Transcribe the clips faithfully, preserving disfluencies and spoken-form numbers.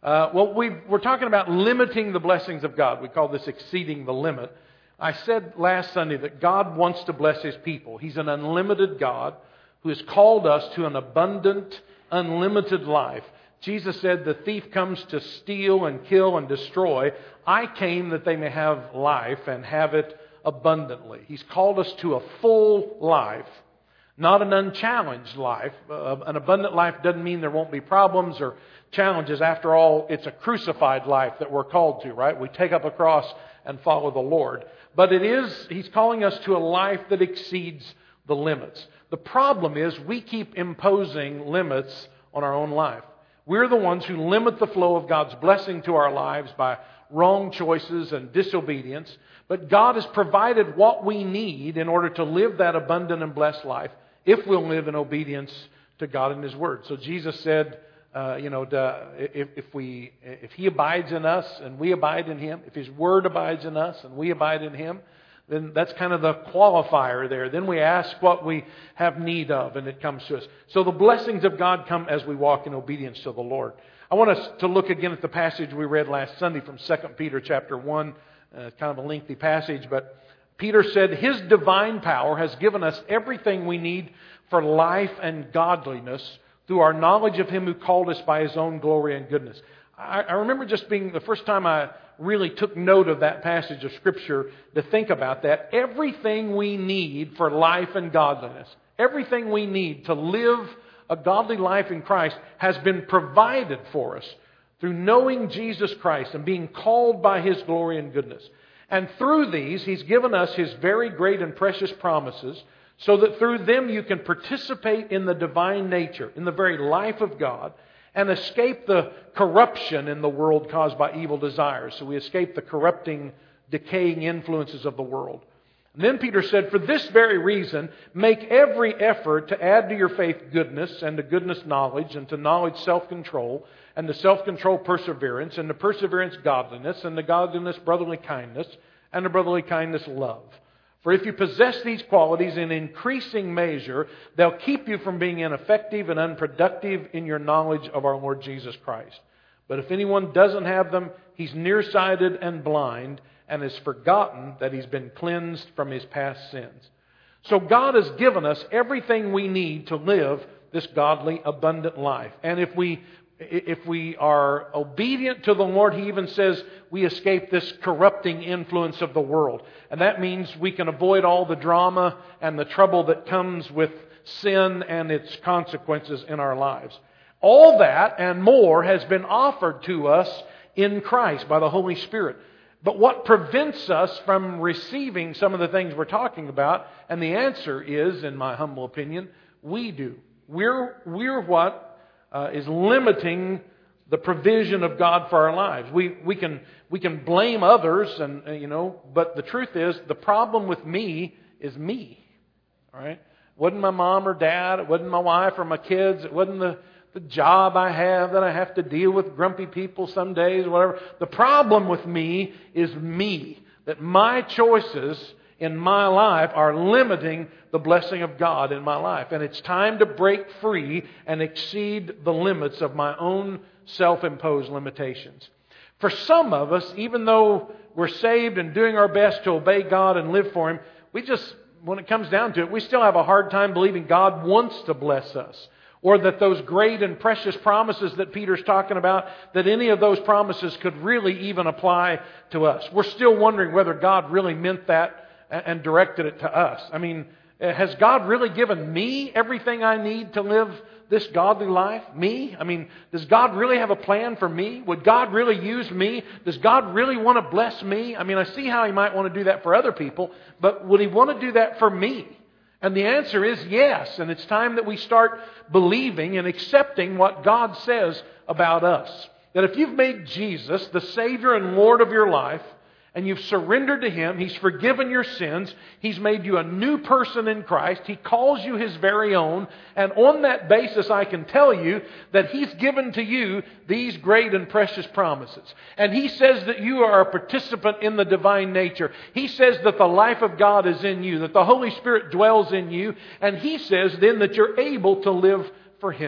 Uh, well, we we're talking about limiting the blessings of God. We call this exceeding the limit. I said last Sunday that God wants to bless His people. He's an unlimited God who has called us to an abundant, unlimited life. Jesus said, the thief comes to steal and kill and destroy. I came that they may have life and have it abundantly. He's called us to a full life, not an unchallenged life. Uh, an abundant life doesn't mean there won't be problems or challenges. After all, it's a crucified life that we're called to, right? We take up a cross and follow the Lord. But it is, He's calling us to a life that exceeds the limits. The problem is we keep imposing limits on our own life. We're the ones who limit the flow of God's blessing to our lives by wrong choices and disobedience. But God has provided what we need in order to live that abundant and blessed life if we'll live in obedience to God and His Word. So Jesus said, uh, you know, to, if, if we, if He abides in us and we abide in Him, if His Word abides in us and we abide in Him, then that's kind of the qualifier there. Then we ask what we have need of, and it comes to us. So the blessings of God come as we walk in obedience to the Lord. I want us to look again at the passage we read last Sunday from Second Peter chapter one. Uh, kind of a lengthy passage, but Peter said, His divine power has given us everything we need for life and godliness through our knowledge of Him who called us by His own glory and goodness. I, I remember just being the first time I really took note of that passage of Scripture to think about that. Everything we need for life and godliness, everything we need to live a godly life in Christ has been provided for us through knowing Jesus Christ and being called by His glory and goodness. And through these, He's given us His very great and precious promises so that through them you can participate in the divine nature, in the very life of God, and escape the corruption in the world caused by evil desires. So we escape the corrupting, decaying influences of the world. And then Peter said, for this very reason, make every effort to add to your faith goodness, and to goodness knowledge, and to knowledge self-control, and to self-control perseverance, and to perseverance godliness, and to godliness brotherly kindness, and to brotherly kindness love. For if you possess these qualities in increasing measure, they'll keep you from being ineffective and unproductive in your knowledge of our Lord Jesus Christ. But if anyone doesn't have them, he's nearsighted and blind, and has forgotten that he's been cleansed from his past sins. So God has given us everything we need to live this godly, abundant life. And if we If we are obedient to the Lord, He even says we escape this corrupting influence of the world. And that means we can avoid all the drama and the trouble that comes with sin and its consequences in our lives. All that and more has been offered to us in Christ by the Holy Spirit. But what prevents us from receiving some of the things we're talking about? And the answer is, in my humble opinion, we do. We're, we're what Uh, is limiting the provision of God for our lives. We we can we can blame others, and uh, you know, but the truth is, the problem with me is me. All right, it wasn't my mom or dad, it wasn't my wife or my kids, it wasn't the the job I have that I have to deal with grumpy people some days, whatever. The problem with me is me. That my choices in my life are limiting the blessing of God in my life. And it's time to break free and exceed the limits of my own self-imposed limitations. For some of us, even though we're saved and doing our best to obey God and live for Him, we just, when it comes down to it, we still have a hard time believing God wants to bless us. Or that those great and precious promises that Peter's talking about, that any of those promises could really even apply to us. We're still wondering whether God really meant that and directed it to us. I mean, has God really given me everything I need to live this godly life? Me? I mean, does God really have a plan for me? Would God really use me? Does God really want to bless me? I mean, I see how He might want to do that for other people, but would He want to do that for me? And the answer is yes. And it's time that we start believing and accepting what God says about us. That if you've made Jesus the Savior and Lord of your life, and you've surrendered to Him, He's forgiven your sins, He's made you a new person in Christ, He calls you His very own, and on that basis I can tell you that He's given to you these great and precious promises. And He says that you are a participant in the divine nature. He says that the life of God is in you, that the Holy Spirit dwells in you, and He says then that you're able to live for Him.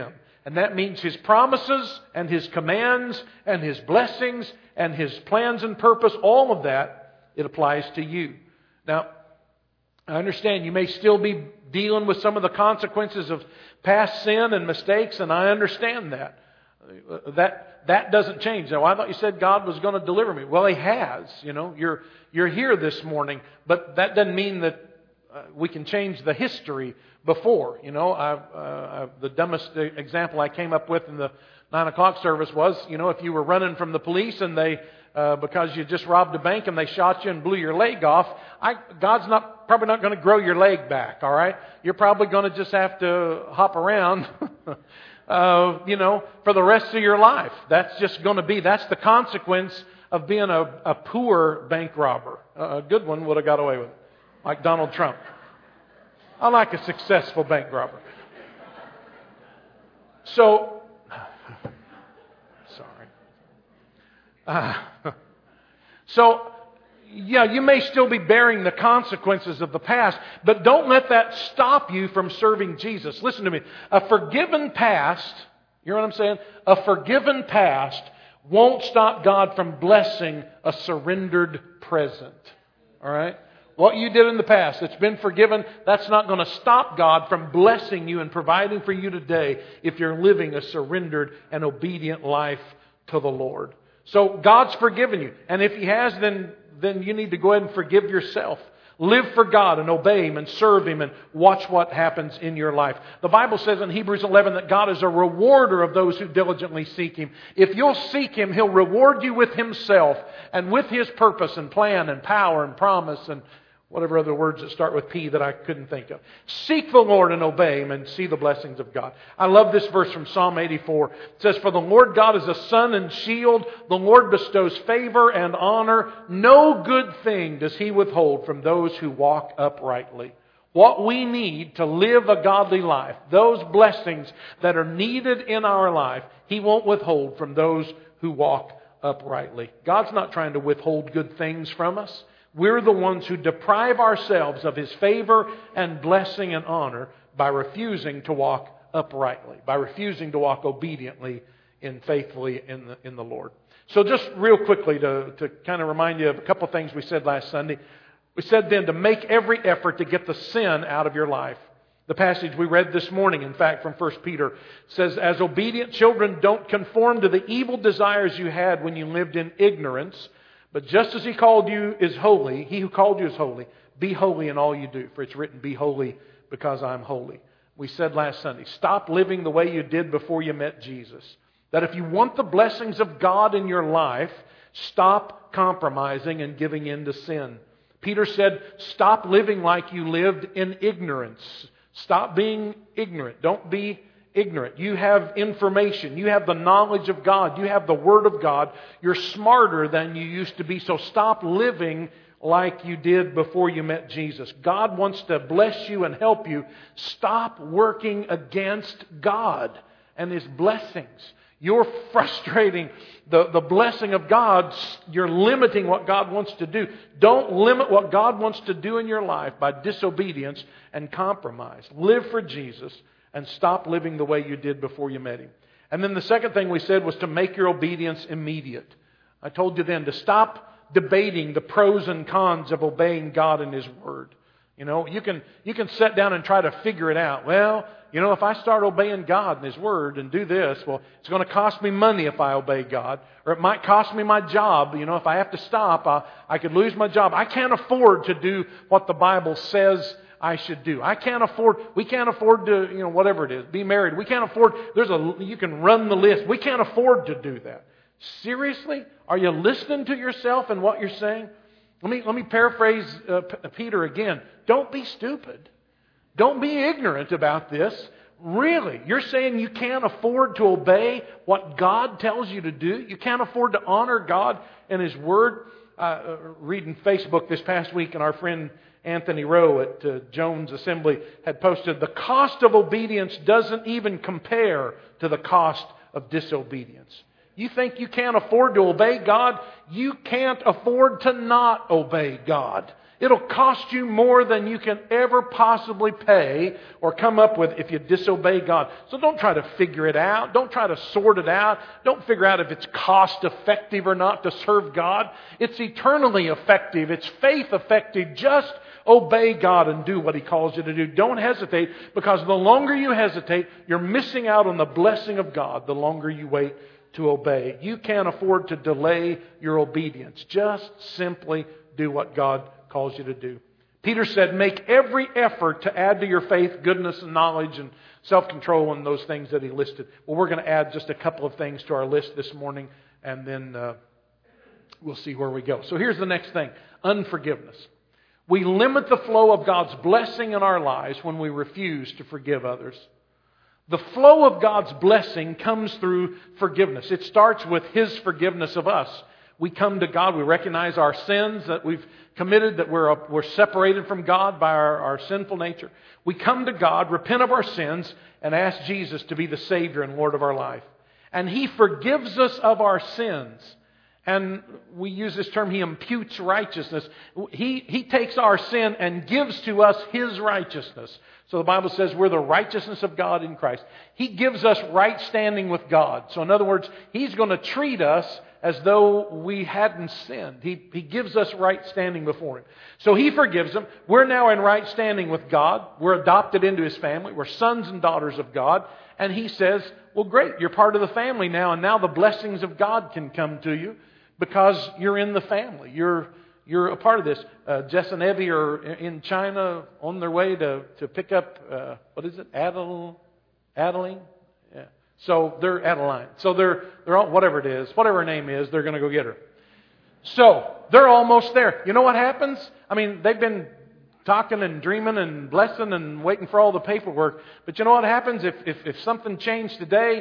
And that means His promises and His commands and His blessings and His plans and purpose, all of that, it applies to you. Now, I understand you may still be dealing with some of the consequences of past sin and mistakes, and I understand that. That that doesn't change. Now, I thought you said God was going to deliver me. Well, He has. You know, you're you're here this morning, but that doesn't mean that uh, we can change the history before. You know, I, uh, the dumbest example I came up with in the nine o'clock service was, you know, if you were running from the police and they, uh, because you just robbed a bank and they shot you and blew your leg off, I, God's not probably not going to grow your leg back. All right, you're probably going to just have to hop around. Uh, you know, for the rest of your life. That's just going to be, that's the consequence of being a, a poor bank robber. A good one would have got away with it, like Donald Trump. I like a successful bank robber. So, sorry. Uh, so, yeah, you may still be bearing the consequences of the past, but don't let that stop you from serving Jesus. Listen to me. A forgiven past, you know what I'm saying? A forgiven past won't stop God from blessing a surrendered present. All right? What you did in the past, it's been forgiven, that's not going to stop God from blessing you and providing for you today if you're living a surrendered and obedient life to the Lord. So God's forgiven you. And if He has, then then you need to go ahead and forgive yourself. Live for God and obey Him and serve Him and watch what happens in your life. The Bible says in Hebrews eleven that God is a rewarder of those who diligently seek Him. If you'll seek Him, He'll reward you with Himself and with His purpose and plan and power and promise and whatever other words that start with P that I couldn't think of. Seek the Lord and obey Him and see the blessings of God. I love this verse from Psalm eighty-four. It says, "For the Lord God is a sun and shield. The Lord bestows favor and honor. No good thing does He withhold from those who walk uprightly." What we need to live a godly life, those blessings that are needed in our life, He won't withhold from those who walk uprightly. God's not trying to withhold good things from us. We're the ones who deprive ourselves of His favor and blessing and honor by refusing to walk uprightly, by refusing to walk obediently and faithfully in the, in the Lord. So just real quickly to, to kind of remind you of a couple things we said last Sunday. We said then to make every effort to get the sin out of your life. The passage we read this morning, in fact, from First Peter, says, "As obedient children, don't conform to the evil desires you had when you lived in ignorance. But just as He called you is holy, He who called you is holy, be holy in all you do. For it's written, be holy because I'm holy." We said last Sunday, stop living the way you did before you met Jesus. That if you want the blessings of God in your life, stop compromising and giving in to sin. Peter said, stop living like you lived in ignorance. Stop being ignorant. Don't be ignorant. You have information. You have the knowledge of God. You have the Word of God. You're smarter than you used to be. So stop living like you did before you met Jesus. God wants to bless you and help you. Stop working against God and His blessings. You're frustrating the, the blessing of God. You're limiting what God wants to do. Don't limit what God wants to do in your life by disobedience and compromise. Live for Jesus. And stop living the way you did before you met Him. And then the second thing we said was to make your obedience immediate. I told you then to stop debating the pros and cons of obeying God and His Word. You know, you can you can sit down and try to figure it out. Well, you know, if I start obeying God and His Word and do this, well, it's going to cost me money if I obey God. Or it might cost me my job. You know, if I have to stop, I, I could lose my job. I can't afford to do what the Bible says I should do. I can't afford, we can't afford to, you know, whatever it is, be married. We can't afford, there's a, you can run the list. We can't afford to do that. Seriously? Are you listening to yourself and what you're saying? Let me, let me paraphrase uh, P- Peter again. Don't be stupid. Don't be ignorant about this. Really, you're saying you can't afford to obey what God tells you to do? You can't afford to honor God and His Word? Uh, reading Facebook this past week, and our friend Anthony Rowe at uh, Jones Assembly had posted, the cost of obedience doesn't even compare to the cost of disobedience. You think you can't afford to obey God? You can't afford to not obey God. It'll cost you more than you can ever possibly pay or come up with if you disobey God. So don't try to figure it out. Don't try to sort it out. Don't figure out if it's cost effective or not to serve God. It's eternally effective. It's faith effective. Just obey God and do what He calls you to do. Don't hesitate, because the longer you hesitate, you're missing out on the blessing of God the longer you wait to obey. You can't afford to delay your obedience. Just simply do what God calls you to do. Peter said, make every effort to add to your faith goodness and knowledge and self-control and those things that he listed. Well, we're going to add just a couple of things to our list this morning, and then uh, we'll see where we go. So here's the next thing. Unforgiveness. We limit the flow of God's blessing in our lives when we refuse to forgive others. The flow of God's blessing comes through forgiveness. It starts with His forgiveness of us. We come to God, we recognize our sins that we've committed, that we're, we're separated from God by our, our sinful nature. We come to God, repent of our sins, and ask Jesus to be the Savior and Lord of our life. And He forgives us of our sins. And we use this term, He imputes righteousness. He, he takes our sin and gives to us His righteousness. So the Bible says we're the righteousness of God in Christ. He gives us right standing with God. So in other words, He's going to treat us as though we hadn't sinned. He, he gives us right standing before Him. So He forgives them. We're now in right standing with God. We're adopted into His family. We're sons and daughters of God. And He says, well, great, you're part of the family now, and now the blessings of God can come to you because you're in the family. You're you're a part of this. Uh, Jess and Evie are in China on their way to, to pick up, uh, what is it, Adel, Adeline? Yeah. So they're Adeline. So they're, they're all, whatever it is, whatever her name is, they're going to go get her. So they're almost there. You know what happens? I mean, they've been talking and dreaming and blessing and waiting for all the paperwork. But you know what happens? If, if, if something changed today,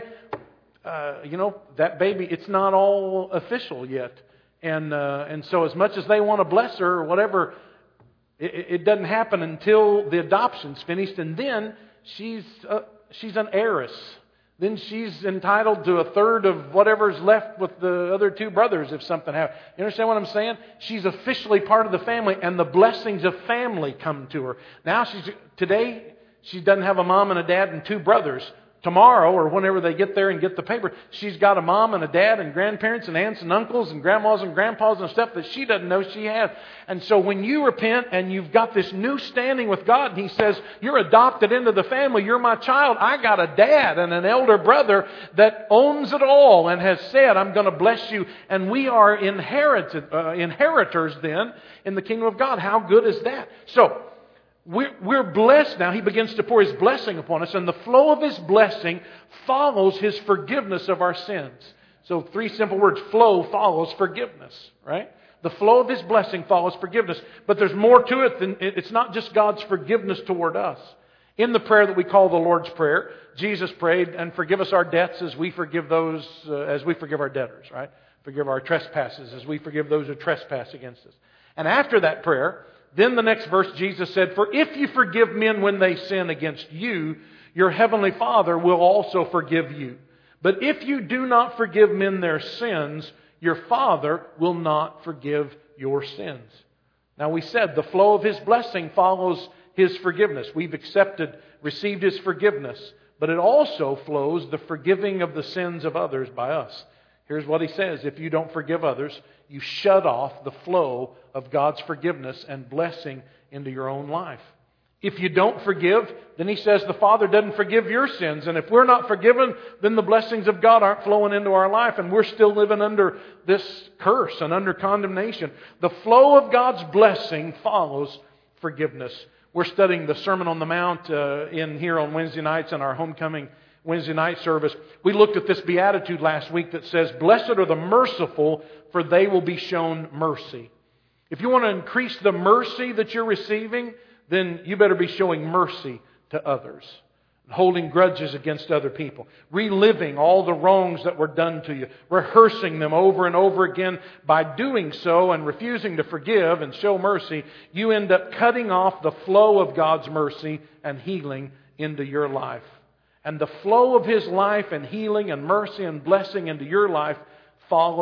uh, you know, that baby, it's not all official yet. And uh, and so as much as they want to bless her or whatever, it, it doesn't happen until the adoption's finished. And then she's uh, she's an heiress. Then she's entitled to a third of whatever's left with the other two brothers if something happens. You understand what I'm saying? She's officially part of the family, and the blessings of family come to her. Now she's today she doesn't have a mom and a dad and two brothers. Tomorrow, or whenever they get there and get the paper, she's got a mom and a dad and grandparents and aunts and uncles and grandmas and grandpas and stuff that she doesn't know she has. And so when you repent and you've got this new standing with God, and He says, you're adopted into the family, you're my child, I got a dad and an elder brother that owns it all and has said, I'm going to bless you. And we are inherited, uh, inheritors then in the kingdom of God. How good is that? So, We're, we're blessed now. He begins to pour His blessing upon us, and the flow of His blessing follows His forgiveness of our sins. So three simple words. Flow follows forgiveness, right? The flow of His blessing follows forgiveness. But there's more to it than, it's not just God's forgiveness toward us. In the prayer that we call the Lord's Prayer, Jesus prayed, and forgive us our debts as we forgive those, uh, as we forgive our debtors, right? Forgive our trespasses as we forgive those who trespass against us. And after that prayer, then the next verse, Jesus said, for if you forgive men when they sin against you, your heavenly Father will also forgive you. But if you do not forgive men their sins, your Father will not forgive your sins. Now we said the flow of His blessing follows His forgiveness. We've accepted, received His forgiveness. But it also flows the forgiving of the sins of others by us. Here's what He says. If you don't forgive others, you shut off the flow of God's forgiveness and blessing into your own life. If you don't forgive, then He says the Father doesn't forgive your sins. And if we're not forgiven, then the blessings of God aren't flowing into our life. And we're still living under this curse and under condemnation. The flow of God's blessing follows forgiveness. We're studying the Sermon on the Mount uh, in here on Wednesday nights in our homecoming Wednesday night service. We looked at this beatitude last week that says, blessed are the merciful, for they will be shown mercy. If you want to increase the mercy that you're receiving, then you better be showing mercy to others. Holding grudges against other people. Reliving all the wrongs that were done to you. Rehearsing them over and over again. By doing so and refusing to forgive and show mercy, you end up cutting off the flow of God's mercy and healing into your life. And the flow of His life and healing and mercy and blessing into your life follows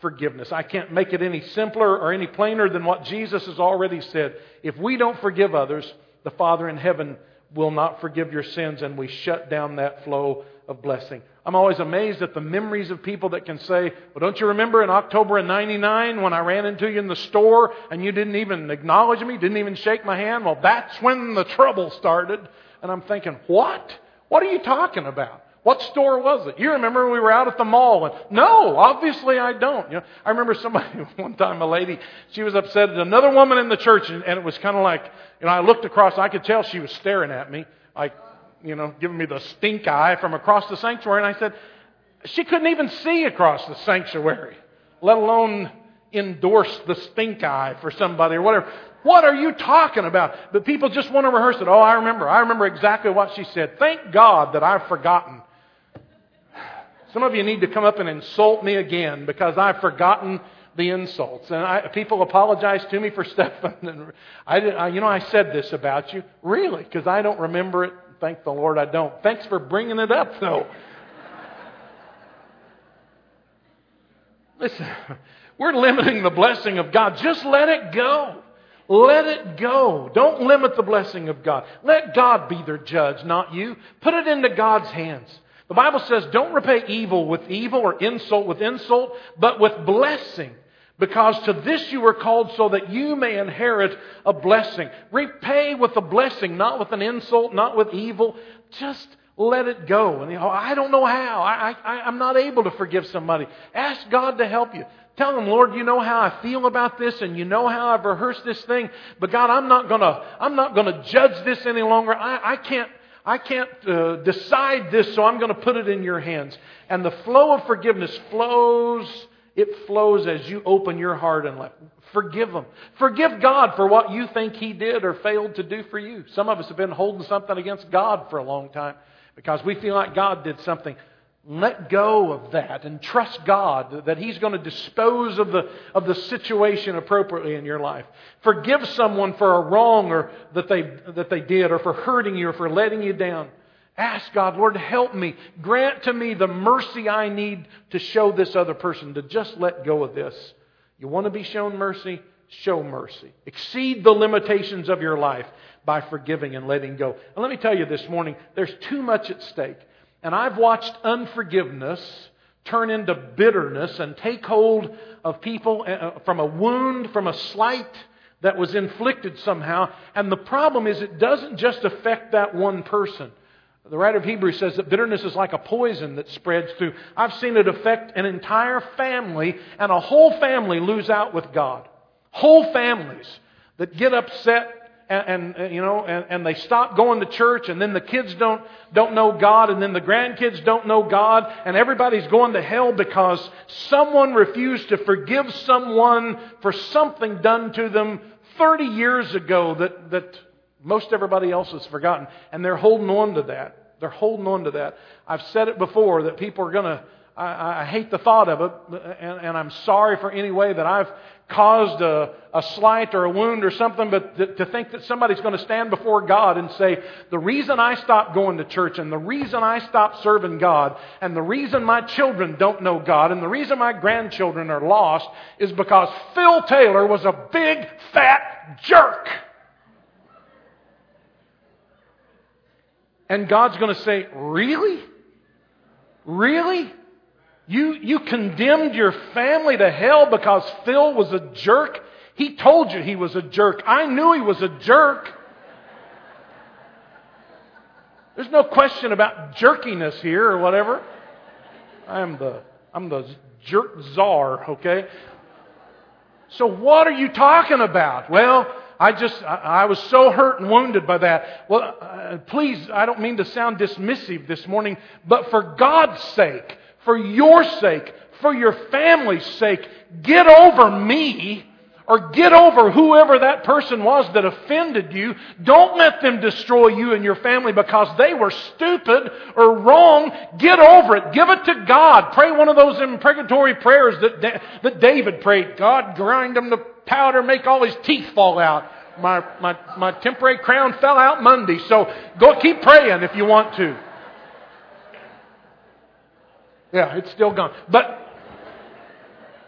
forgiveness. I can't make it any simpler or any plainer than what Jesus has already said. If we don't forgive others, the Father in heaven will not forgive your sins, and we shut down that flow of blessing. I'm always amazed at the memories of people that can say, well, don't you remember in October of ninety-nine when I ran into you in the store and you didn't even acknowledge me, didn't even shake my hand? Well, that's when the trouble started. And I'm thinking, what? What are you talking about? What store was it? You remember we were out at the mall. And no, obviously I don't. You know, I remember somebody, one time a lady, she was upset at another woman in the church, and, and it was kind of like, you know, I looked across, I could tell she was staring at me, like, you know, giving me the stink eye from across the sanctuary. And I said, she couldn't even see across the sanctuary, let alone endorse the stink eye for somebody or whatever. What are you talking about? But people just want to rehearse it. Oh, I remember. I remember exactly what she said. Thank God that I've forgotten. Some of you need to come up and insult me again because I've forgotten the insults. And I, people apologize to me for stuff. And I, I, you know, I said this about you. Really? Because I don't remember it. Thank the Lord I don't. Thanks for bringing it up, though. Listen, we're limiting the blessing of God. Just let it go. Let it go. Don't limit the blessing of God. Let God be their judge, not you. Put it into God's hands. The Bible says, don't repay evil with evil or insult with insult, but with blessing. Because to this you were called so that you may inherit a blessing. Repay with a blessing, not with an insult, not with evil. Just let it go. And you know, I don't know how. I, I, I'm not able to forgive somebody. Ask God to help you. Tell Him, Lord, you know how I feel about this, and you know how I've rehearsed this thing. But God, I'm not gonna, I'm not gonna judge this any longer. I, I can't. I can't uh, decide this, so I'm going to put it in your hands. And the flow of forgiveness flows, it flows as you open your heart and let forgive them. Forgive God for what you think He did or failed to do for you. Some of us have been holding something against God for a long time because we feel like God did something. Let go of that and trust God that He's going to dispose of the of the situation appropriately in your life. Forgive someone for a wrong or that they that they did, or for hurting you, or for letting you down. Ask God, Lord, help me. Grant to me the mercy I need to show this other person, to just let go of this. You want to be shown mercy? Show mercy. Exceed the limitations of your life by forgiving and letting go. And let me tell you this morning, there's too much at stake. And I've watched unforgiveness turn into bitterness and take hold of people from a wound, from a slight that was inflicted somehow. And the problem is it doesn't just affect that one person. The writer of Hebrews says that bitterness is like a poison that spreads through. I've seen it affect an entire family, and a whole family lose out with God. Whole families that get upset. And, and you know, and, and they stop going to church, and then the kids don't don't know God, and then the grandkids don't know God, and everybody's going to hell because someone refused to forgive someone for something done to them thirty years ago that that most everybody else has forgotten, and they're holding on to that. They're holding on to that. I've said it before that people are going to. I, I hate the thought of it, and, and I'm sorry for any way that I've caused a, a slight or a wound or something, but th- to think that somebody's going to stand before God and say, the reason I stopped going to church, and the reason I stopped serving God, and the reason my children don't know God, and the reason my grandchildren are lost is because Phil Taylor was a big, fat jerk. And God's going to say, really? Really? You, you condemned your family to hell because Phil was a jerk? He told you he was a jerk. I knew he was a jerk. There's no question about jerkiness here or whatever. I'm the, I'm the jerk czar, okay? So what are you talking about? Well, I just, I, I was so hurt and wounded by that. Well, uh, please, I don't mean to sound dismissive this morning, but for God's sake, for your sake, for your family's sake, get over me, or get over whoever that person was that offended you. Don't let them destroy you and your family because they were stupid or wrong. Get over it. Give it to God. Pray one of those imprecatory prayers that, that David prayed. God, grind them to powder, make all his teeth fall out. My, my, my temporary crown fell out Monday, so go keep praying if you want to. Yeah, it's still gone. But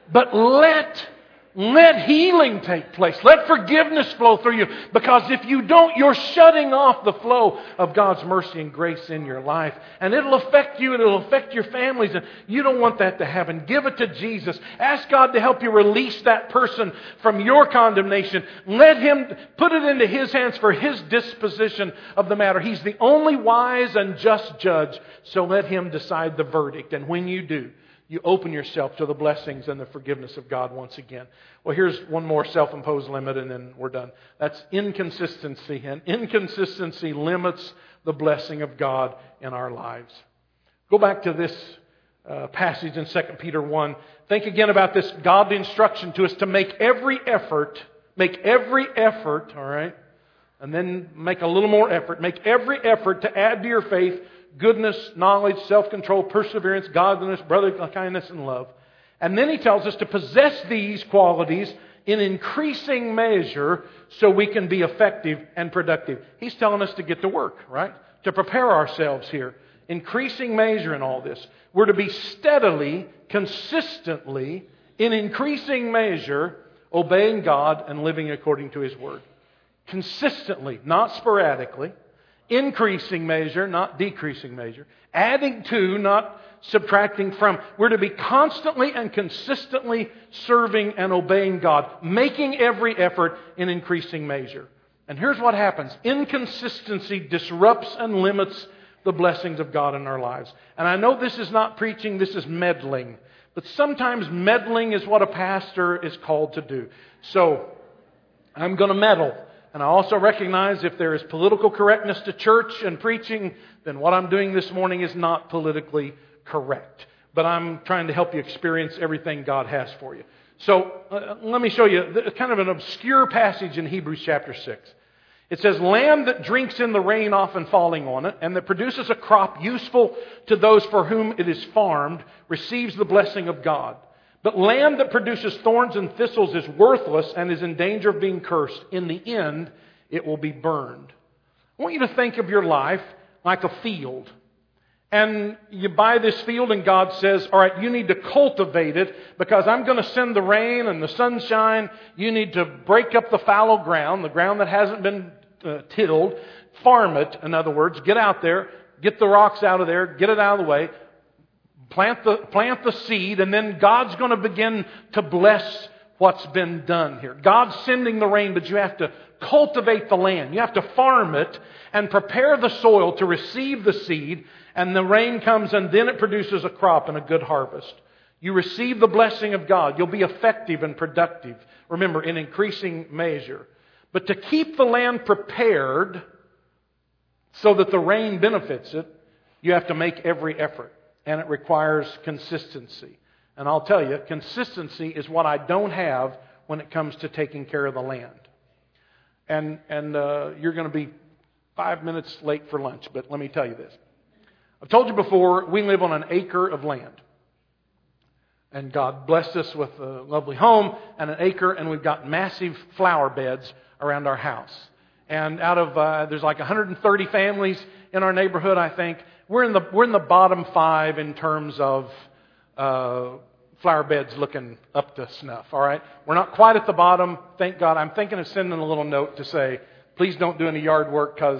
But let Let healing take place. Let forgiveness flow through you. Because if you don't, you're shutting off the flow of God's mercy and grace in your life. And it'll affect you and it'll affect your families. And you don't want that to happen. Give it to Jesus. Ask God to help you release that person from your condemnation. Let Him put it into His hands for His disposition of the matter. He's the only wise and just judge. So let Him decide the verdict. And when you do, you open yourself to the blessings and the forgiveness of God once again. Well, here's one more self-imposed limit and then we're done. That's inconsistency. And inconsistency limits the blessing of God in our lives. Go back to this uh, passage in Second Peter one. Think again about this godly instruction to us to make every effort, make every effort, all right? And then make a little more effort. Make every effort to add to your faith goodness, knowledge, self-control, perseverance, godliness, brotherly kindness, and love. And then he tells us to possess these qualities in increasing measure so we can be effective and productive. He's telling us to get to work, right? To prepare ourselves here. Increasing measure in all this. We're to be steadily, consistently, in increasing measure, obeying God and living according to His Word. Consistently, not sporadically. Increasing measure, not decreasing measure. Adding to, not subtracting from. We're to be constantly and consistently serving and obeying God. Making every effort in increasing measure. And here's what happens. Inconsistency disrupts and limits the blessings of God in our lives. And I know this is not preaching, this is meddling. But sometimes meddling is what a pastor is called to do. So, I'm going to meddle. And I also recognize if there is political correctness to church and preaching, then what I'm doing this morning is not politically correct. But I'm trying to help you experience everything God has for you. So uh, let me show you kind of an obscure passage in Hebrews chapter six. It says, land that drinks in the rain often falling on it, and that produces a crop useful to those for whom it is farmed, receives the blessing of God. But land that produces thorns and thistles is worthless and is in danger of being cursed. In the end, it will be burned. I want you to think of your life like a field. And you buy this field and God says, all right, you need to cultivate it because I'm going to send the rain and the sunshine. You need to break up the fallow ground, the ground that hasn't been uh, tilled. Farm it, in other words. Get out there. Get the rocks out of there. Get it out of the way. Plant the, plant the seed, and then God's going to begin to bless what's been done here. God's sending the rain, but you have to cultivate the land. You have to farm it and prepare the soil to receive the seed, and the rain comes, and then it produces a crop and a good harvest. You receive the blessing of God. You'll be effective and productive. Remember, in increasing measure. But to keep the land prepared so that the rain benefits it, you have to make every effort. And it requires consistency. And I'll tell you, consistency is what I don't have when it comes to taking care of the land. And and uh, you're going to be five minutes late for lunch, but let me tell you this. I've told you before, we live on an acre of land. And God blessed us with a lovely home and an acre, and we've got massive flower beds around our house. And out of, uh, there's like one hundred thirty families in our neighborhood, I think. We're in the we're in the bottom five in terms of uh, flower beds looking up to snuff. All right, we're not quite at the bottom. Thank God. I'm thinking of sending a little note to say, please don't do any yard work because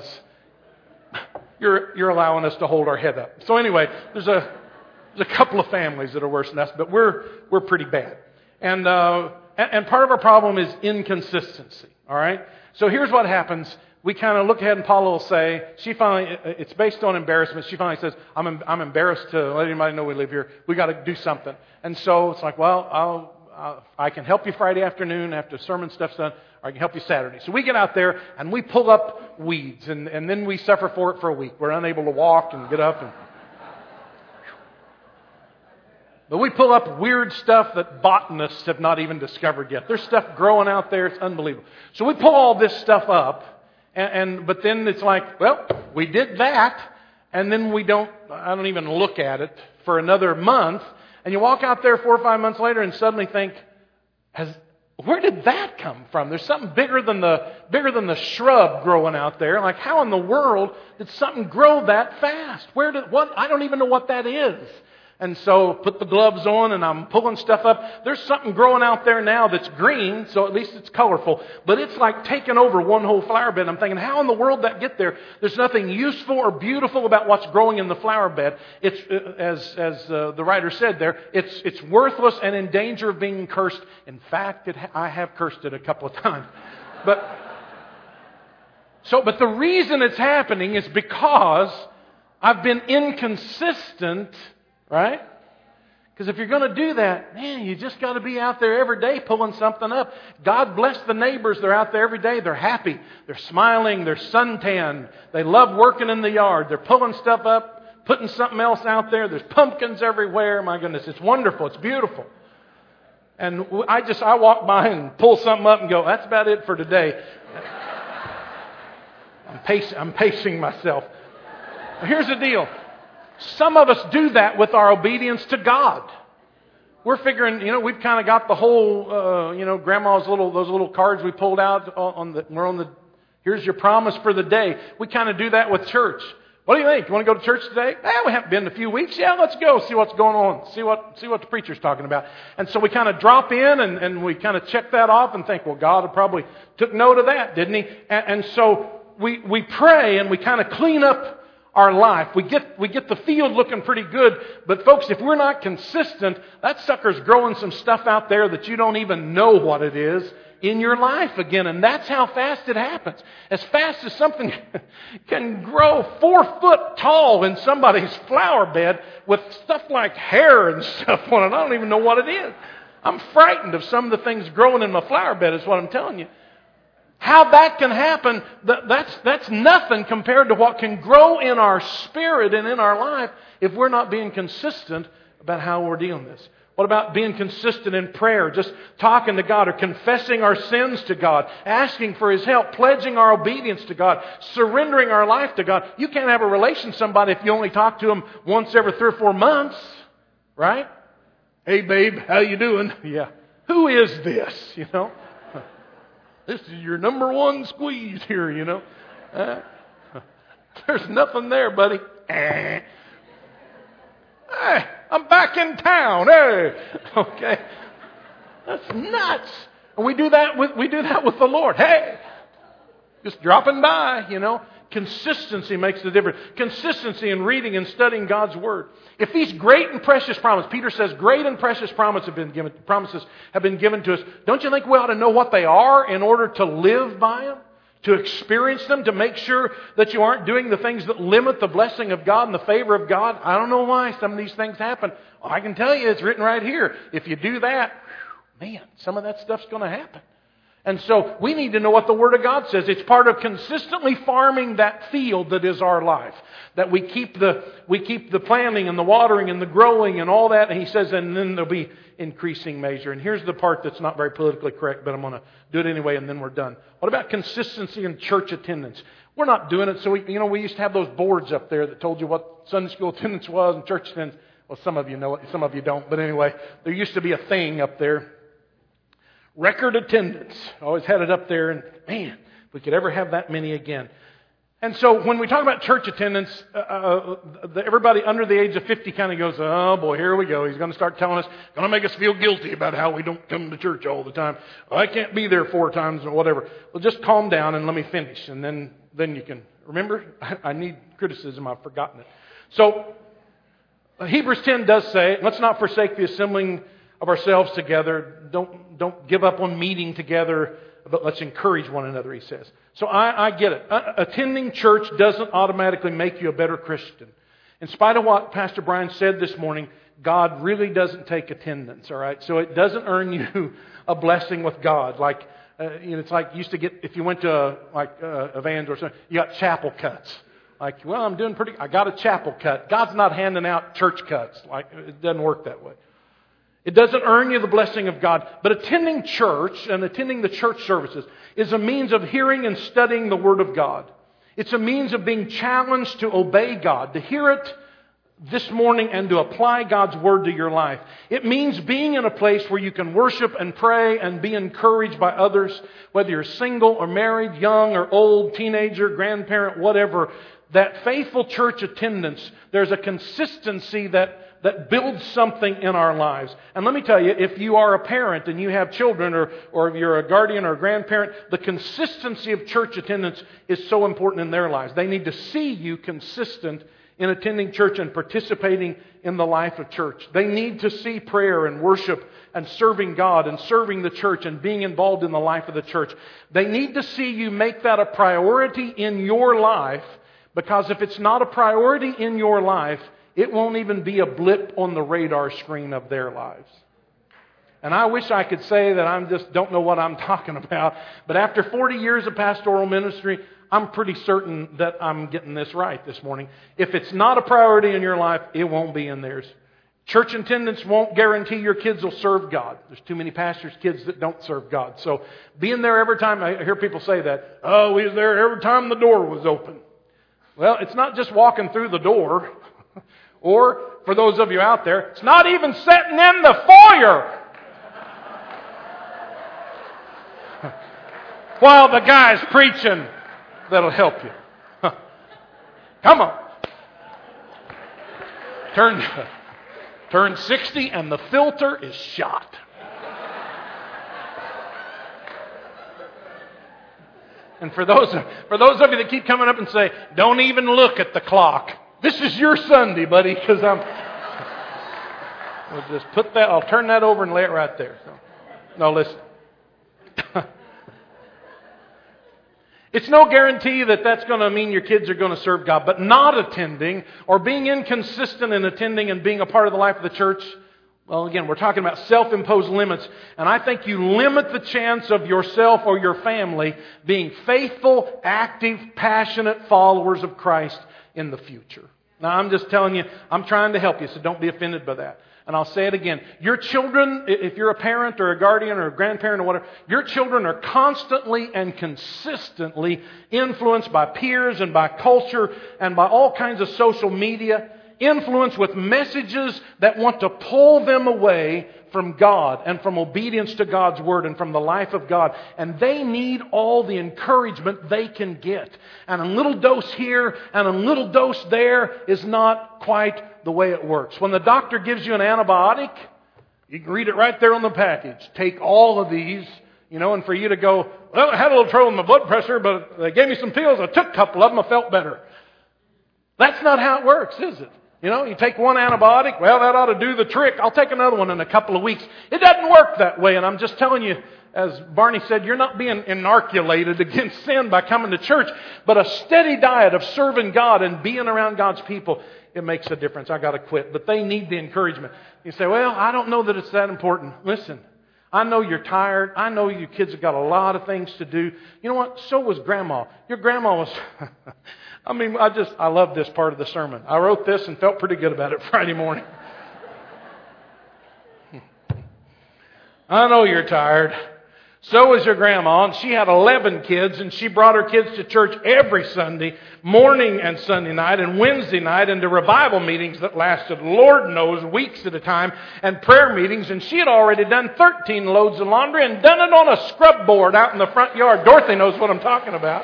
you're you're allowing us to hold our head up. So anyway, there's a there's a couple of families that are worse than us, but we're we're pretty bad. And uh, and, and part of our problem is inconsistency. All right. So here's what happens. We kind of look ahead, and Paula will say, she finally, it's based on embarrassment. She finally says, I'm I'm embarrassed to let anybody know we live here. We got to do something. And so it's like, well, I'll, I'll, I can help you Friday afternoon after sermon stuff's done, or I can help you Saturday. So we get out there, and we pull up weeds, and, and then we suffer for it for a week. We're unable to walk and get up. And But we pull up weird stuff that botanists have not even discovered yet. There's stuff growing out there. It's unbelievable. So we pull all this stuff up. And, and but then it's like, well, we did that, and then we don't, I don't even look at it for another month. And you walk out there four or five months later and suddenly think, has, where did that come from? There's something bigger than the bigger than the shrub growing out there. Like, how in the world did something grow that fast? Where did what? I don't even know what that is. And so put the gloves on and I'm pulling stuff up. There's something growing out there now that's green, so at least it's colorful. But it's like taking over one whole flower bed. I'm thinking, how in the world did that get there? There's nothing useful or beautiful about what's growing in the flower bed. It's, as as uh, the writer said there, it's it's worthless and in danger of being cursed. In fact, it, I have cursed it a couple of times. But so, but the reason it's happening is because I've been inconsistent. Right? Because if you're going to do that, man, you just got to be out there every day pulling something up. God bless the neighbors. They're out there every day. They're happy. They're smiling. They're suntanned. They love working in the yard. They're pulling stuff up, putting something else out there. There's pumpkins everywhere. My goodness, it's wonderful. It's beautiful. And I just, I walk by and pull something up and go, that's about it for today. I'm pacing, I'm pacing myself. Here's the deal. Some of us do that with our obedience to God. We're figuring, you know, we've kind of got the whole, uh, you know, Grandma's little, those little cards we pulled out on the, we're on the, here's your promise for the day. We kind of do that with church. What do you think? You want to go to church today? Eh, we haven't been in a few weeks. Yeah, let's go. See what's going on. See what, see what the preacher's talking about. And so we kind of drop in and, and we kind of check that off and think, well, God probably took note of that, didn't He? And, and so we, we pray and we kind of clean up our life. We get we get the field looking pretty good, but folks, if we're not consistent, that sucker's growing some stuff out there that you don't even know what it is in your life again. And that's how fast it happens. As fast as something can grow four foot tall in somebody's flower bed with stuff like hair and stuff on it, I don't even know what it is. I'm frightened of some of the things growing in my flower bed is what I'm telling you. How that can happen, that's, that's nothing compared to what can grow in our spirit and in our life if we're not being consistent about how we're dealing with this. What about being consistent in prayer, just talking to God or confessing our sins to God, asking for His help, pledging our obedience to God, surrendering our life to God? You can't have a relation with somebody if you only talk to them once every three or four months, right? Hey, babe, how you doing? Yeah. Who is this, you know? This is your number one squeeze here, you know. Uh, there's nothing there, buddy. Eh. Hey, I'm back in town. Hey, okay. That's nuts. And we do that with we do that with the Lord. Hey, just dropping by, you know. Consistency makes the difference. Consistency in reading and studying God's Word. If these great and precious promises, Peter says, great and precious promises have been given, promises have been given to us. Don't you think we ought to know what they are in order to live by them? To experience them? To make sure that you aren't doing the things that limit the blessing of God and the favor of God? I don't know why some of these things happen. Well, I can tell you it's written right here. If you do that, man, some of that stuff's going to happen. And so we need to know what the Word of God says. It's part of consistently farming that field that is our life. That we keep the we keep the planting and the watering and the growing and all that. And He says, and then there'll be increasing measure. And here's the part that's not very politically correct, but I'm going to do it anyway, and then we're done. What about consistency in church attendance? We're not doing it. So we, you know, we used to have those boards up there that told you what Sunday school attendance was and church attendance. Well, some of you know it, some of you don't. But anyway, there used to be a thing up there. Record attendance. I always had it up there, and man, if we could ever have that many again. And so when we talk about church attendance, uh, uh, the, everybody under the age of fifty kind of goes, oh boy, here we go. He's going to start telling us, going to make us feel guilty about how we don't come to church all the time. Oh, I can't be there four times or whatever. Well, just calm down and let me finish, and then, then you can. Remember, I, I need criticism. I've forgotten it. So Hebrews ten does say, let's not forsake the assembling of ourselves together. Don't don't give up on meeting together, but let's encourage one another, he says. So I, I get it. Uh, attending church doesn't automatically make you a better Christian. In spite of what Pastor Brian said this morning, God really doesn't take attendance, all right? So it doesn't earn you a blessing with God. Like, uh, you know, it's like you used to get, if you went to a, like uh, Evans or something, you got chapel cuts. Like, well, I'm doing pretty, I got a chapel cut. God's not handing out church cuts. Like, it doesn't work that way. It doesn't earn you the blessing of God. But attending church and attending the church services is a means of hearing and studying the Word of God. It's a means of being challenged to obey God, to hear it this morning and to apply God's Word to your life. It means being in a place where you can worship and pray and be encouraged by others, whether you're single or married, young or old, teenager, grandparent, whatever. That faithful church attendance, there's a consistency that that builds something in our lives. And let me tell you, if you are a parent and you have children, or, or if you're a guardian or a grandparent, the consistency of church attendance is so important in their lives. They need to see you consistent in attending church and participating in the life of church. They need to see prayer and worship and serving God and serving the church and being involved in the life of the church. They need to see you make that a priority in your life, because if it's not a priority in your life, it won't even be a blip on the radar screen of their lives. And I wish I could say that I just don't know what I'm talking about, but after forty years of pastoral ministry, I'm pretty certain that I'm getting this right this morning. If it's not a priority in your life, it won't be in theirs. Church attendance won't guarantee your kids will serve God. There's too many pastors' kids that don't serve God. So being there every time, I hear people say that, oh, we was there every time the door was open. Well, it's not just walking through the door. Or, for those of you out there, it's not even sitting in the foyer while the guy's preaching. That'll help you. Come on. Turn, turn sixty and the filter is shot. And for those, for those of you that keep coming up and say, don't even look at the clock. This is your Sunday, buddy, because I'm... We'll just put that, I'll turn that over and lay it right there. So, no, listen. It's no guarantee that that's going to mean your kids are going to serve God. But not attending or being inconsistent in attending and being a part of the life of the church, well, again, we're talking about self-imposed limits. And I think you limit the chance of yourself or your family being faithful, active, passionate followers of Christ in the future. Now, I'm just telling you, I'm trying to help you, so don't be offended by that. And I'll say it again. Your children, if you're a parent or a guardian or a grandparent or whatever, your children are constantly and consistently influenced by peers and by culture and by all kinds of social media, influenced with messages that want to pull them away from God and from obedience to God's Word and from the life of God. And they need all the encouragement they can get. And a little dose here and a little dose there is not quite the way it works. When the doctor gives you an antibiotic, you can read it right there on the package. Take all of these, you know, and for you to go, well, I had a little trouble with my blood pressure, but they gave me some pills. I took a couple of them. I felt better. That's not how it works, is it? You know, you take one antibiotic, well, that ought to do the trick. I'll take another one in a couple of weeks. It doesn't work that way. And I'm just telling you, as Barney said, you're not being inoculated against sin by coming to church, but a steady diet of serving God and being around God's people, it makes a difference. I got to quit. But they need the encouragement. You say, well, I don't know that it's that important. Listen, I know you're tired. I know you kids have got a lot of things to do. You know what? So was Grandma. Your grandma was... I mean, I just, I love this part of the sermon. I wrote this and felt pretty good about it Friday morning. I know you're tired. So was your grandma, and she had eleven kids, and she brought her kids to church every Sunday, morning and Sunday night, and Wednesday night, and to revival meetings that lasted, Lord knows, weeks at a time, and prayer meetings, and she had already done thirteen loads of laundry and done it on a scrub board out in the front yard. Dorothy knows what I'm talking about.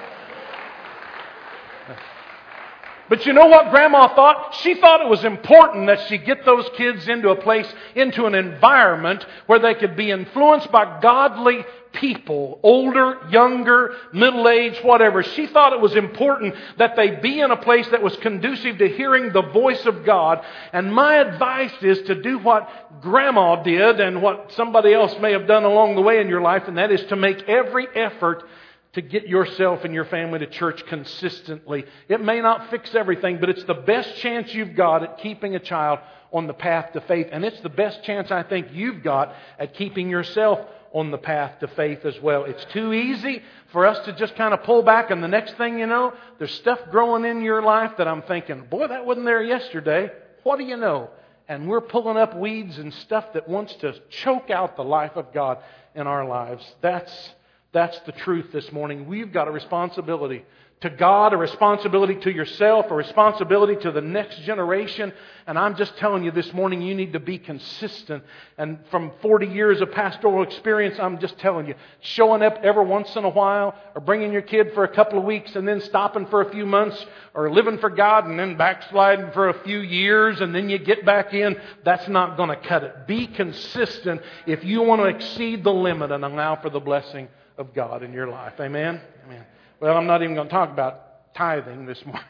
But you know what Grandma thought? She thought it was important that she get those kids into a place, into an environment where they could be influenced by godly people, older, younger, middle-aged, whatever. She thought it was important that they be in a place that was conducive to hearing the voice of God. And my advice is to do what Grandma did and what somebody else may have done along the way in your life, and that is to make every effort to get yourself and your family to church consistently. It may not fix everything, but it's the best chance you've got at keeping a child on the path to faith. And it's the best chance I think you've got at keeping yourself on the path to faith as well. It's too easy for us to just kind of pull back, and the next thing you know, there's stuff growing in your life that I'm thinking, boy, that wasn't there yesterday. What do you know? And we're pulling up weeds and stuff that wants to choke out the life of God in our lives. That's That's the truth this morning. We've got a responsibility to God, a responsibility to yourself, a responsibility to the next generation. And I'm just telling you this morning, you need to be consistent. And from forty years of pastoral experience, I'm just telling you, showing up every once in a while, or bringing your kid for a couple of weeks and then stopping for a few months, or living for God and then backsliding for a few years and then you get back in, that's not going to cut it. Be consistent if you want to exceed the limit and allow for the blessing of God in your life. Amen? Amen. Well, I'm not even going to talk about tithing this morning.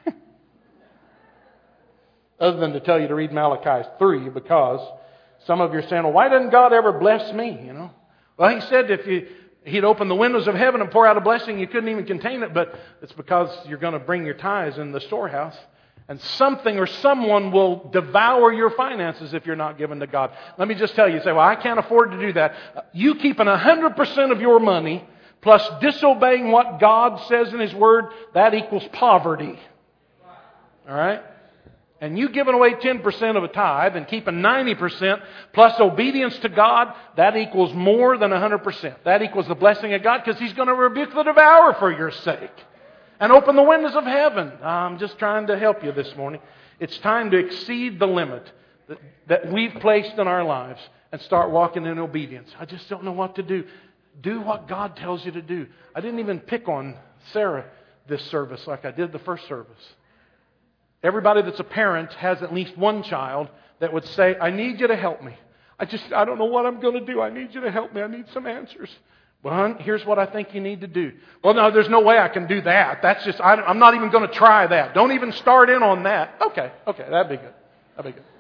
Other than to tell you to read Malachi three, because some of you are saying, well, why doesn't God ever bless me? You know, well, He said if you, He'd open the windows of heaven and pour out a blessing, you couldn't even contain it, but it's because you're going to bring your tithes in the storehouse. And something or someone will devour your finances if you're not given to God. Let me just tell you, you say, well, I can't afford to do that. You keeping one hundred percent of your money plus disobeying what God says in His Word, that equals poverty. All right? And you giving away ten percent of a tithe and keeping ninety percent plus obedience to God, that equals more than one hundred percent. That equals the blessing of God, because He's going to rebuke the devourer for your sake and open the windows of heaven. I'm just trying to help you this morning. It's time to exceed the limit that, that we've placed in our lives and start walking in obedience. I just don't know what to do. Do what God tells you to do. I didn't even pick on Sarah this service like I did the first service. Everybody that's a parent has at least one child that would say, I need you to help me. I just, I don't know what I'm going to do. I need you to help me. I need some answers. Well, hon, here's what I think you need to do. Well, no, there's no way I can do that. That's just, I, I'm not even going to try that. Don't even start in on that. Okay, okay, that'd be good. That'd be good.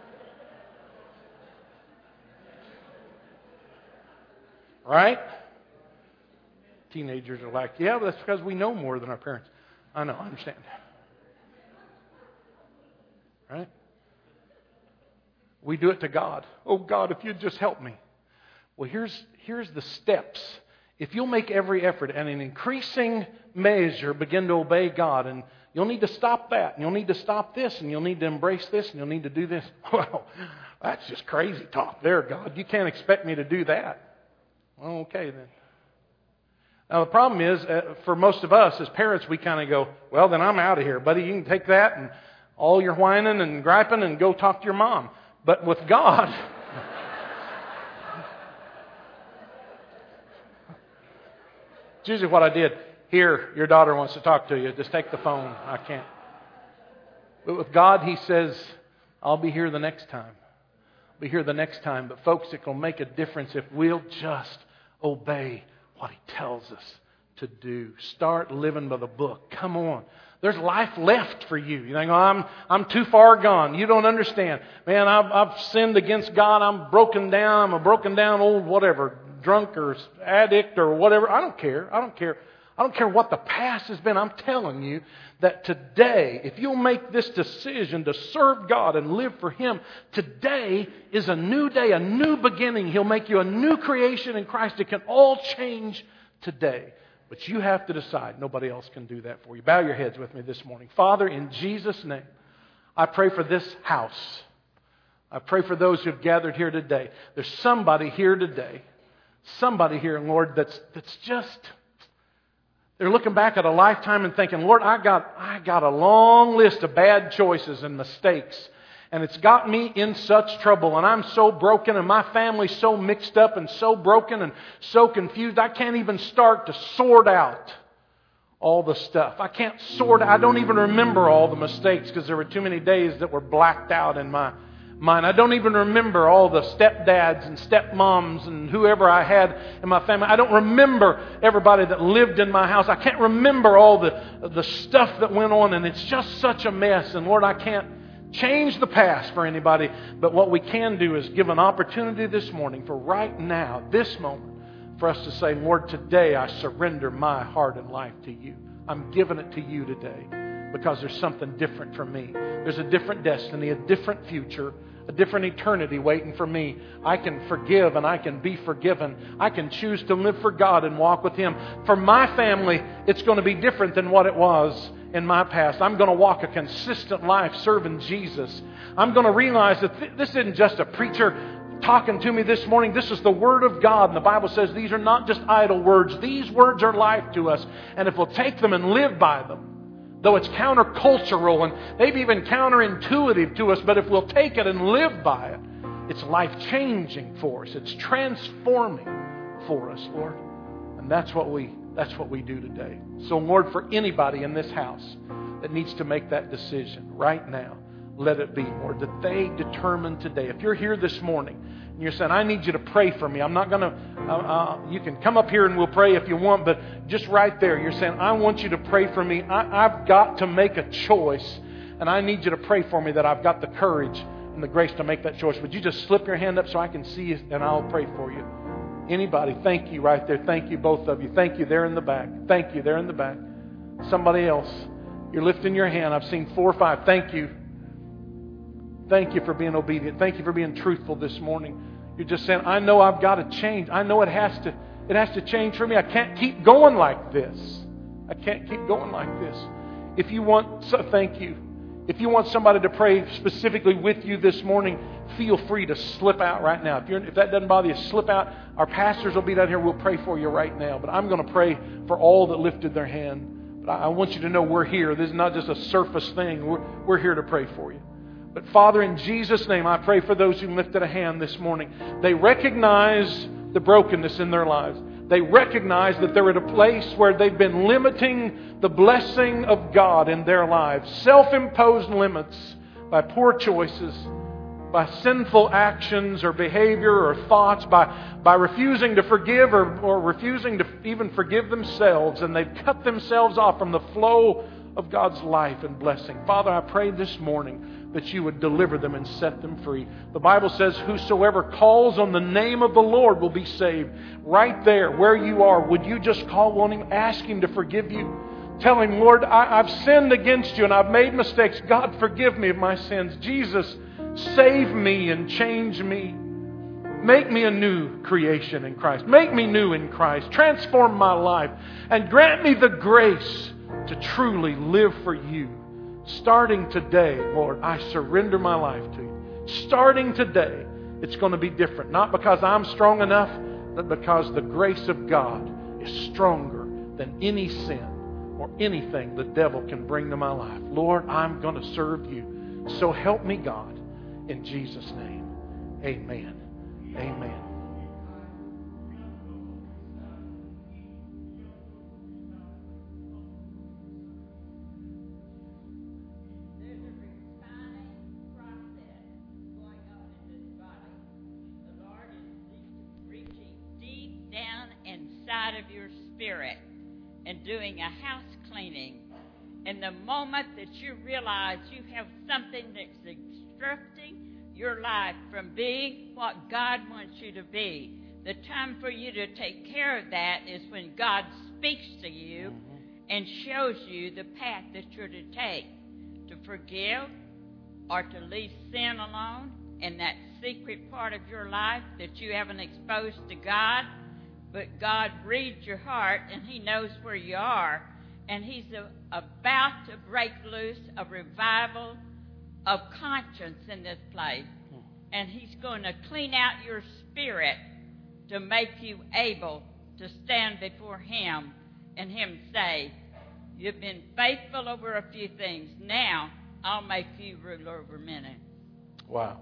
Right? Teenagers are like, yeah, but that's because we know more than our parents. I know, I understand. Right? We do it to God. Oh, God, if you'd just help me. Well, here's, here's the steps. If you'll make every effort and in increasing measure begin to obey God, and you'll need to stop that, and you'll need to stop this, and you'll need to embrace this, and you'll need to do this. Well, that's just crazy talk there, God. You can't expect me to do that. Well, okay then. Now the problem is, uh, for most of us as parents, we kind of go, well, then I'm out of here, buddy. You can take that and all your whining and griping and go talk to your mom. But with God, it's usually what I did. Here, your daughter wants to talk to you. Just take the phone. I can't. But with God, He says, I'll be here the next time. I'll be here the next time. But folks, it will make a difference if we'll just obey what He tells us to do. Start living by the book. Come on. There's life left for you. You think, oh, I'm I'm too far gone. You don't understand. Man, I've, I've sinned against God. I'm broken down. I'm a broken down old whatever, drunk or addict or whatever. I don't care. I don't care. I don't care what the past has been. I'm telling you that today, if you'll make this decision to serve God and live for Him, today is a new day, a new beginning. He'll make you a new creation in Christ. It can all change today. But you have to decide. Nobody else can do that for you. Bow your heads with me this morning. Father, in Jesus' name, I pray for this house. I pray for those who have gathered here today. There's somebody here today, somebody here, Lord, that's that's just... They're looking back at a lifetime and thinking, Lord, I got I got a long list of bad choices and mistakes. And it's got me in such trouble. And I'm so broken and my family's so mixed up and so broken and so confused. I can't even start to sort out all the stuff. I can't sort I don't even remember all the mistakes because there were too many days that were blacked out in my mind. I don't even remember all the stepdads and stepmoms and whoever I had in my family. I don't remember everybody that lived in my house. I can't remember all the, the stuff that went on, and it's just such a mess. And Lord, I can't change the past for anybody, but what we can do is give an opportunity this morning for right now, this moment, for us to say, Lord, today I surrender my heart and life to You. I'm giving it to You today because there's something different for me. There's a different destiny, a different future, a different eternity waiting for me. I can forgive and I can be forgiven. I can choose to live for God and walk with Him. For my family, it's going to be different than what it was in my past. I'm going to walk a consistent life serving Jesus. I'm going to realize that th- this isn't just a preacher talking to me this morning. This is the Word of God. And the Bible says these are not just idle words. These words are life to us. And if we'll take them and live by them, though it's countercultural and maybe even counterintuitive to us, but if we'll take it and live by it, it's life-changing for us. It's transforming for us, Lord. And that's what we that's what we do today. So, Lord, for anybody in this house that needs to make that decision right now, let it be, Lord, that they determine today. If you're here this morning and you're saying, I need you to pray for me. I'm not going to, uh, uh, you can come up here and we'll pray if you want, but just right there, you're saying, I want you to pray for me. I, I've got to make a choice, and I need you to pray for me that I've got the courage and the grace to make that choice. Would you just slip your hand up so I can see you, and I'll pray for you. Anybody, thank you right there. Thank you, both of you. Thank you there in the back. Thank you there in the back. Somebody else, you're lifting your hand. I've seen four or five. Thank you. Thank you for being obedient. Thank you for being truthful this morning. You're just saying, I know I've got to change. I know it has to, it has to change for me. I can't keep going like this. I can't keep going like this. If you want, so thank you. If you want somebody to pray specifically with you this morning, feel free to slip out right now. If, you're, if that doesn't bother you, slip out. Our pastors will be down here. We'll pray for you right now. But I'm going to pray for all that lifted their hand. But I, I want you to know we're here. This is not just a surface thing. We're, we're here to pray for you. But Father, in Jesus' name, I pray for those who lifted a hand this morning. They recognize the brokenness in their lives. They recognize that they're at a place where they've been limiting the blessing of God in their lives. Self-imposed limits by poor choices, by sinful actions or behavior or thoughts, by, by refusing to forgive or, or refusing to even forgive themselves. And they've cut themselves off from the flow of God's life and blessing. Father, I pray this morning that you would deliver them and set them free. The Bible says, whosoever calls on the name of the Lord will be saved. Right there, where you are, would you just call on Him, ask Him to forgive you? Tell Him, Lord, I, I've sinned against you and I've made mistakes. God, forgive me of my sins. Jesus, save me and change me. Make me a new creation in Christ. Make me new in Christ. Transform my life and grant me the grace to truly live for you. Starting today, Lord, I surrender my life to you. Starting today, it's going to be different. Not because I'm strong enough, but because the grace of God is stronger than any sin or anything the devil can bring to my life. Lord, I'm going to serve you. So help me, God, in Jesus' name. Amen. Amen. Of your spirit and doing a house cleaning. And the moment that you realize you have something that's obstructing your life from being what God wants you to be, the time for you to take care of that is when God speaks to you and shows you the path that you're to take, to forgive or to leave sin alone in that secret part of your life that you haven't exposed to God. But God reads your heart, and He knows where you are. And He's a, about to break loose a revival of conscience in this place. And He's going to clean out your spirit to make you able to stand before Him and Him say, you've been faithful over a few things. Now I'll make you ruler over many. Wow.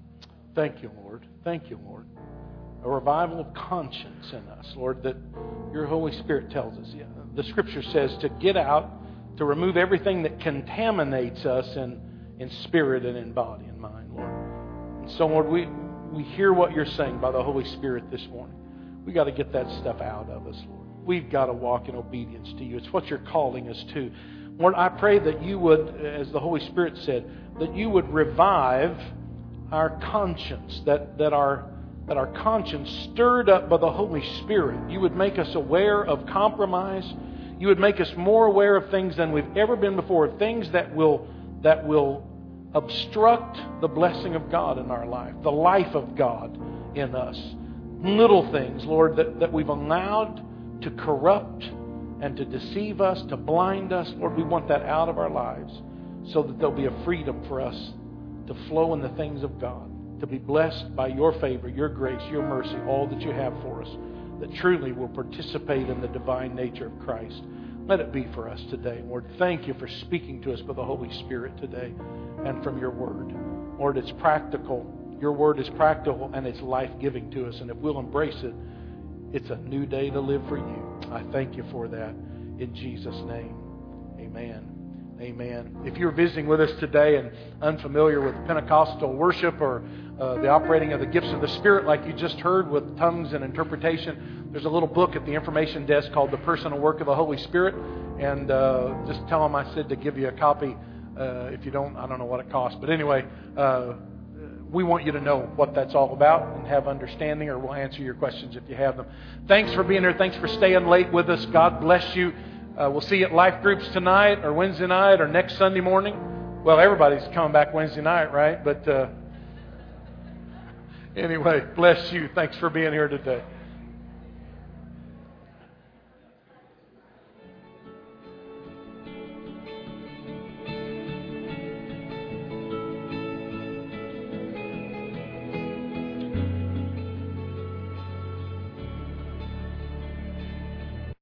Thank you, Lord. Thank you, Lord. A revival of conscience in us, Lord, that your Holy Spirit tells us. The Scripture says to get out, to remove everything that contaminates us in, in spirit and in body and mind, Lord. And so, Lord, we, we hear what you're saying by the Holy Spirit this morning. We've got to get that stuff out of us, Lord. We've got to walk in obedience to you. It's what you're calling us to. Lord, I pray that you would, as the Holy Spirit said, that you would revive our conscience, that, that our that our conscience, stirred up by the Holy Spirit, you would make us aware of compromise. You would make us more aware of things than we've ever been before, things that will that will obstruct the blessing of God in our life, the life of God in us. Little things, Lord, that, that we've allowed to corrupt and to deceive us, to blind us. Lord, we want that out of our lives so that there'll be a freedom for us to flow in the things of God. to be blessed by your favor, your grace, your mercy, all that you have for us, that truly will participate in the divine nature of Christ. Let it be for us today. Lord, thank you for speaking to us by the Holy Spirit today and from your word. Lord, it's practical. Your word is practical and it's life-giving to us. And if we'll embrace it, it's a new day to live for you. I thank you for that in Jesus' name. Amen. Amen. If you're visiting with us today and unfamiliar with Pentecostal worship or uh, the operating of the gifts of the Spirit like you just heard with tongues and interpretation, there's a little book at the information desk called The Personal Work of the Holy Spirit. And uh, just tell them I said to give you a copy. Uh, if you don't, I don't know what it costs. But anyway, uh, we want you to know what that's all about and have understanding, or we'll answer your questions if you have them. Thanks for being here. Thanks for staying late with us. God bless you. Uh, we'll see you at life groups tonight or Wednesday night or next Sunday morning. Well, everybody's coming back Wednesday night, right? But uh, anyway, bless you. Thanks for being here today.